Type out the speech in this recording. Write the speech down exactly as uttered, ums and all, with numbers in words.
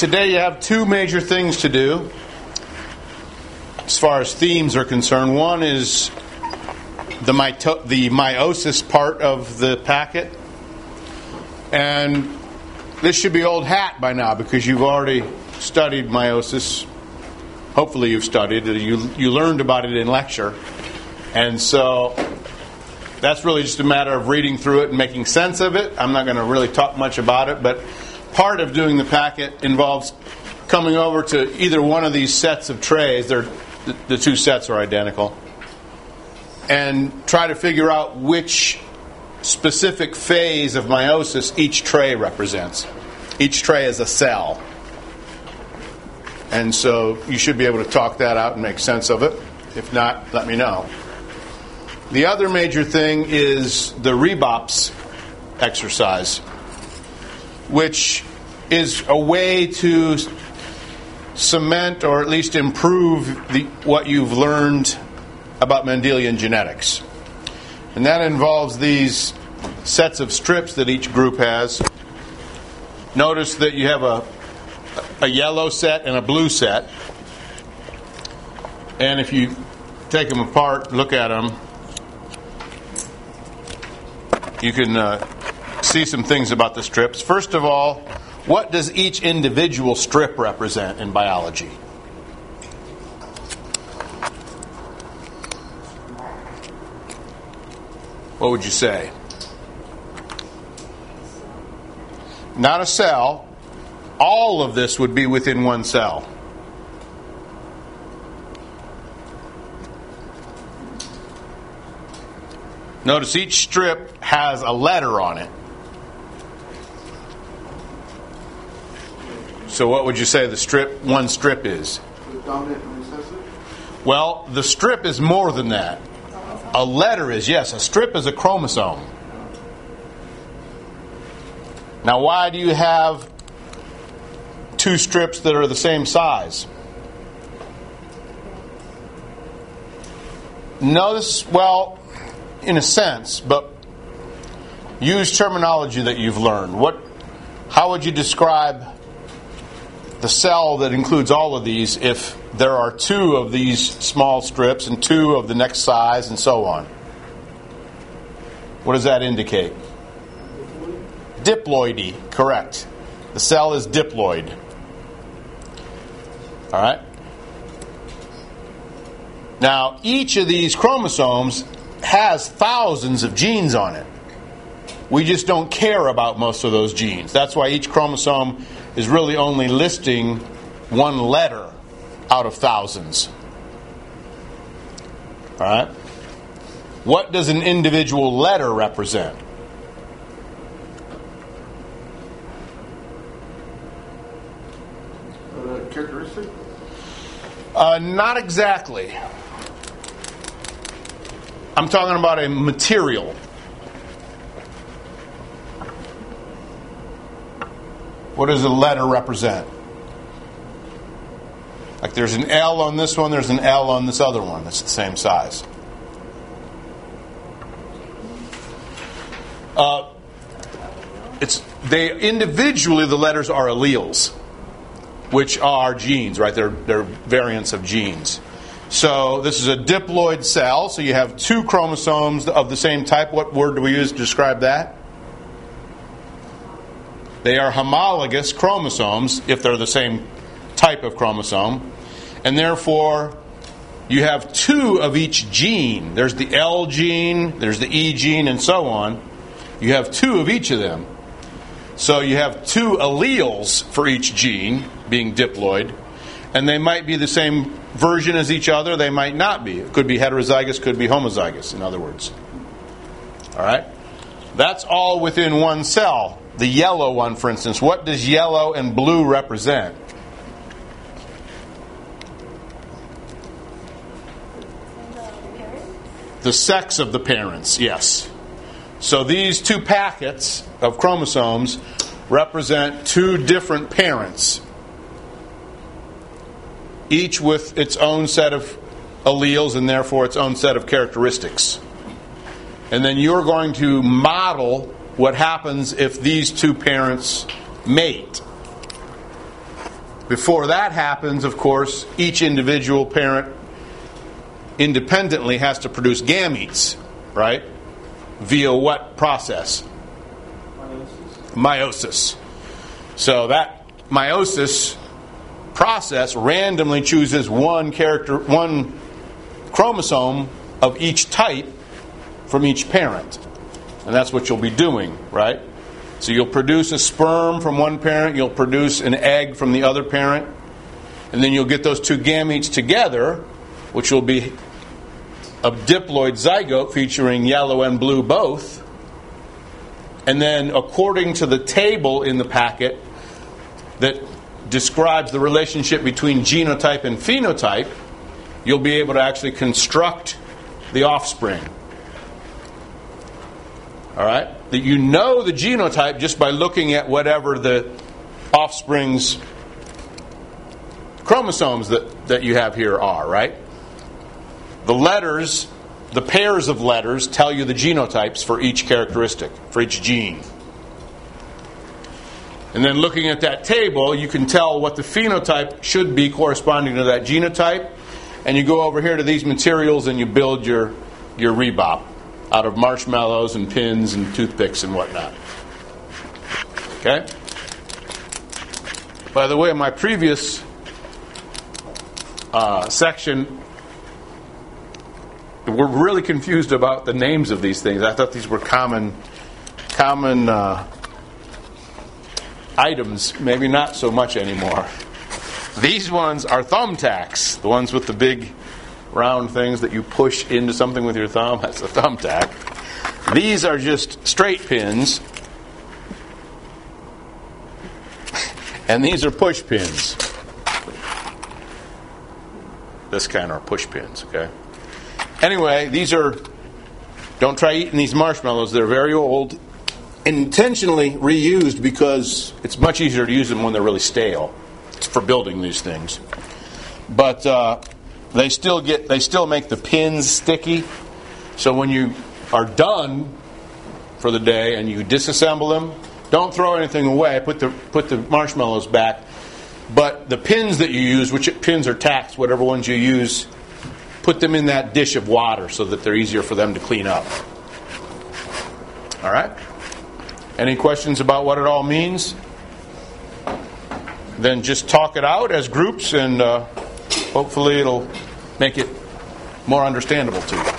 today you have two major things to do as far as themes are concerned. One is the, mito- the meiosis part of the packet. And this should be old hat by now because you've already studied meiosis. Hopefully you've studied it. You, you learned about it in lecture. And so that's really just a matter of reading through it and making sense of it. I'm not going to really talk much about it, but part of doing the packet involves coming over to either one of these sets of trays. They're, the, the two sets are identical. And try to figure out which specific phase of meiosis each tray represents. Each tray is a cell. And so you should be able to talk that out and make sense of it. If not, let me know. The other major thing is the Rebops exercise, which is a way to cement or at least improve the, what you've learned about Mendelian genetics. And that involves these sets of strips that each group has. Notice that you have a, a yellow set and a blue set. And if you take them apart, look at them, you can uh, see some things about the strips. First of all, what does each individual strip represent in biology? What would you say? Not a cell. All of this would be within one cell. Notice each strip has a letter on it. So what would you say the strip, one strip is? The dominant recessive? Well, the strip is more than that. A letter is, yes, a strip is a chromosome. Now, why do you have two strips that are the same size? Notice, well, in a sense, but use terminology that you've learned. What, how would you describe the cell that includes all of these if there are two of these small strips and two of the next size and so on? What does that indicate? Diploidy, correct. The cell is diploid. All right? Now, each of these chromosomes has thousands of genes on it. We just don't care about most of those genes. That's why each chromosome is really only listing one letter out of thousands. All right? What does an individual letter represent? Uh, characteristic? Uh, not exactly. I'm talking about a material. What does a letter represent? Like there's an L on this one, there's an L on this other one. That's the same size. Uh, it's they individually the letters are alleles, which are genes, right? They're they're variants of genes. So this is a diploid cell. So you have two chromosomes of the same type. What word do we use to describe that? They are homologous chromosomes if they're the same type of chromosome. And therefore, you have two of each gene. There's the L gene, there's the E gene, and so on. You have two of each of them. So you have two alleles for each gene, being diploid. And they might be the same version as each other. They might not be. It could be heterozygous, could be homozygous, in other words. All right? That's all within one cell. The yellow one, for instance, what does yellow and blue represent? The sex of the parents, yes. So these two packets of chromosomes represent two different parents, each with its own set of alleles and therefore its own set of characteristics. And then you're going to model what happens if these two parents mate. Before that happens, of course, each individual parent independently has to produce gametes, right? Via what process? Meiosis. Meiosis. So that meiosis process randomly chooses one character, one chromosome of each type from each parent. And that's what you'll be doing, right? So you'll produce a sperm from one parent, you'll produce an egg from the other parent, and then you'll get those two gametes together, which will be a diploid zygote featuring yellow and blue both. And then according to the table in the packet that describes the relationship between genotype and phenotype, you'll be able to actually construct the offspring. All right? That you know the genotype just by looking at whatever the offspring's chromosomes that, that you have here are, right? The letters, the pairs of letters tell you the genotypes for each characteristic, for each gene. And then looking at that table, you can tell what the phenotype should be corresponding to that genotype. And you go over here to these materials and you build your, your rebop out of marshmallows and pins and toothpicks and whatnot. Okay? By the way, in my previous uh, section, we're really confused about the names of these things. I thought these were common, common uh, items. Maybe not so much anymore. These ones are thumbtacks. The ones with the big round things that you push into something with your thumb. That's a thumbtack. These are just straight pins. And these are push pins. This kind are push pins, okay? Anyway, these are... Don't try eating these marshmallows. They're very old. Intentionally reused because it's much easier to use them when they're really stale. It's for building these things. But uh, they still get they still make the pins sticky. So when you are done for the day and you disassemble them, don't throw anything away. Put the put the marshmallows back. But the pins that you use, which pins are tacks, whatever ones you use, put them in that dish of water so that they're easier for them to clean up. All right? Any questions about what it all means? Then just talk it out as groups, and uh, hopefully it'll make it more understandable to you.